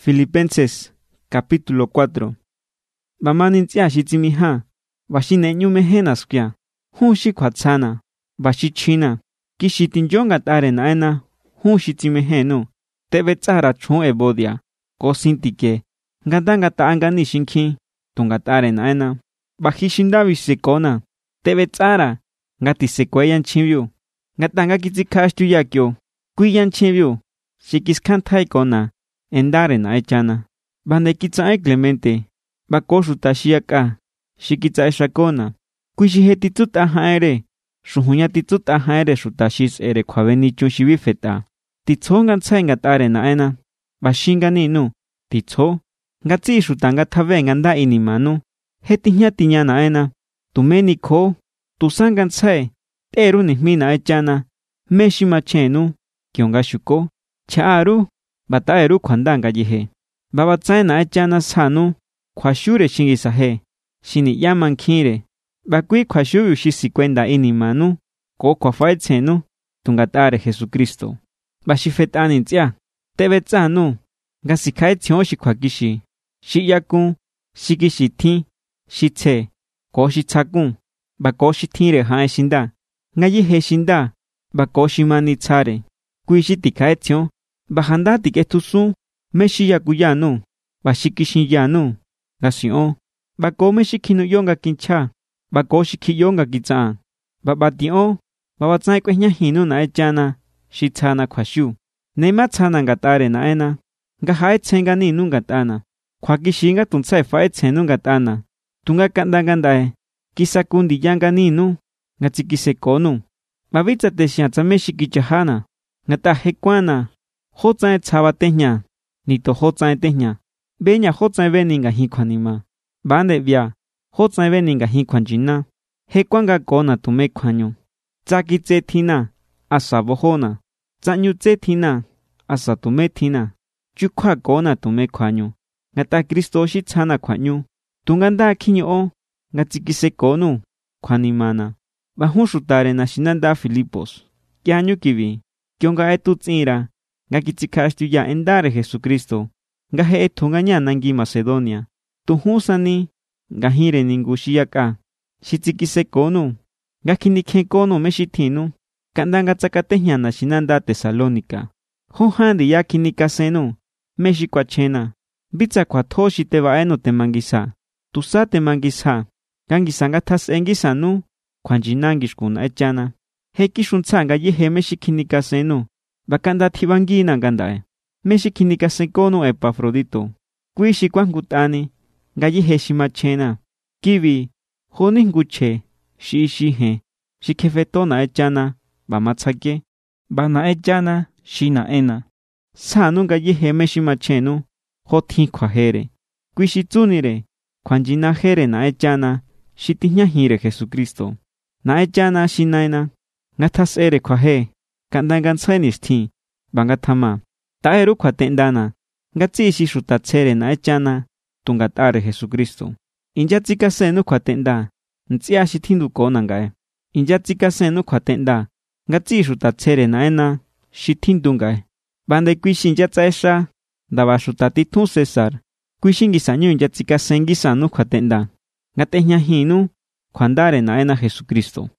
Filipenses capítulo 4. Bamanin tia shitsimiha, bashineñu mehenaskia, hunshi kwatsana, bashichina, kishitinjonga tare naena, hunshitsimehenu, tebetsara chon ebodia, kosintike, ngandanga taangani shinki, tungatare naena, bahishindavi sekona, tebetsara, ngati sekweyan chivyu, ngatanga kitsikashtu yakyo, kuyan chivyu, shikiskantai kona, endare na echana. Bande kitsae Clemente. Bakoshu tashiaka. Shikitsae shakona. Kuishi tituta haere. Shuhunya tituta haere shutashis ere kwaveni chushivifeta. Titso ngatsae ngatare naena. Bashinga ninu. Titso. Ngatsi shutanga tave nganda inimanu. Hetinya tinya naena. Tumeni ko. Tusangan tsae. Teru nihmina echana. Meshima chenu. Kionga shuko. Chaaru. Bataeru kwandanga yehe. Babatsae na echana sanu. Kwashure shingisahe. Shini yaman kire. Bakui kwashuyu shisikwenda inimanu. Ko kwafaetsenu. Tungatare Jesucristo. Bashifetani ntia. Tebetsanu. Gasikae tionshi kwakishi. Shiyakun. Shikishi shitse. Koshi tsakun. Bakoshi tire hae shinda. Ngayihe shinda. Bakoshi mani tsare. Kuishi tikae tion. Bajanda tiketusu, meshiya kuyanu, bashikishiyanu, gasion, bako meshikinu yonga kincha, bako shikiyonga kitsa, babatio, babatsai kwenya hinu na echana, shitsana kwashu, nematsana ngatare naena, ngahae tsenga ninu ngatana, kwakishinga tuntsai fae tsenu ngatana, tunga kandangandae, kisakundi yanga ninu, ngatsikisekonu, babitsa teshiatsa meshikichahana, ngata hekwana, Hotsae tsaba tehnya, nito hotsae tehnya. Beña hotsae veninga hikwanima. Bande via, hotsae veninga hikwanjina. Hekwanga kona tume kwanyo. Tsaki tse tina, asa bohona. Tsanyu tse tina, asa tume tina. Chukwa kona tume kwanyo. Ngata Kristo shi tsana kwanyo. Tunganda kinyo o, ngatsikise konu, kwanimana. Bahushutare na shinanda Filipos. Kianyu kivi, kionga etu tsira. Ngakitsikashtu ya endare Jesucristo. Ngahe etunganya nangi Macedonia. Tuhusani. Ngahire ningushiyaka. Shitsikise konu. Ngakinikhe konu meshitinu. Kandanga tsakatehnya na shinanda Tesalonika. Hohandi yakinikasenu. Meshikwachena. Bitsa kwa toshi tevaeno temangisa. Tusa temangisa. Gangisanga tas engisanu. Kwanjinangishkuna echana. Hekishuntsanga yehe meshikinikasenu. Bakanda thibangina gandae. Meshikinika sekono Epafrodito. Kuishi kwangutani. Ngayi heshimachena. Kivi. Honi nguche. Shiishihe. Shikefetona echana. Bamatsake. Bana echana. Shina ena. Sanu ngayi hemeshimachenu. Hoti kwajere. Kuishi tsunire. Kwanjina jere na echana. Shitiñahire Jesucristo. Na echana shinaena. Ngatas ere kwaje. Kandangan tsenisthi, bangatama, taeru kwatendana, ngatsi shishutatsere na echana, tungatare Jesucristo. Injatsika senu kwatenda, ntsia shithindu konangae. Injatsika senu kwatenda, ngatsi shutatsere na ena, shithindungae. Bande kuishin jatsaesha, dabashutatitu Cesar, kuishin gisanyu injatsika sengisanu kwatenda. Ngatehnya hinu, kwandare na ena Jesucristo.